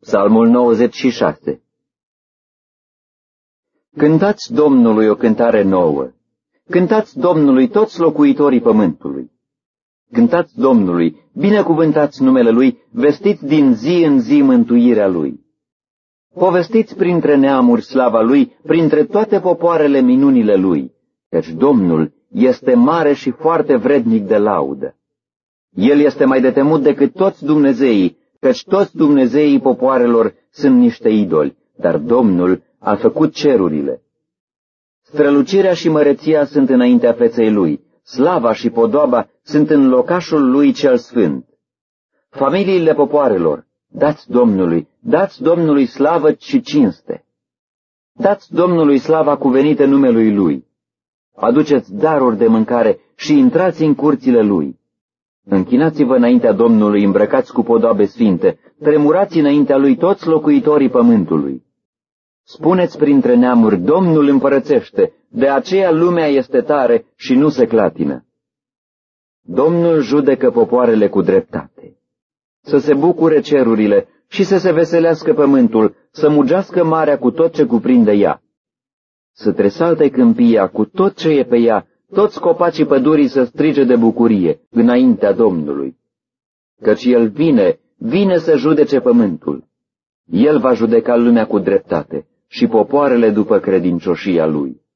Psalmul 96. Cântați Domnului o cântare nouă, cântați Domnului toți locuitorii pământului. Cântați Domnului, binecuvântați numele Lui, vestiți din zi în zi mântuirea Lui. Povestiți printre neamuri slava Lui, printre toate popoarele minunile Lui, căci Domnul este mare și foarte vrednic de laudă. El este mai de temut decât toți dumnezeii, căci toți dumnezeii popoarelor sunt niște idoli, dar Domnul a făcut cerurile. Strălucirea și măreția sunt înaintea feței Lui, slava și podoaba sunt în locașul Lui cel sfânt. Familiile popoarelor, dați Domnului slavă și cinste. Dați Domnului slava cuvenită numelui Lui. Aduceți daruri de mâncare și intrați în curțile Lui. Închinați-vă înaintea Domnului, îmbrăcați cu podoabe sfinte, tremurați înaintea Lui toți locuitorii pământului. Spuneți printre neamuri, Domnul împărățește, de aceea lumea este tare și nu se clatină. Domnul judecă popoarele cu dreptate. Să se bucure cerurile și să se veselească pământul, să mugească marea cu tot ce cuprinde ea. Să tresalte câmpia cu tot ce e pe ea, toți copacii pădurii să strige de bucurie înaintea Domnului. Căci El vine să judece pământul. El va judeca lumea cu dreptate și popoarele după credincioșia Lui.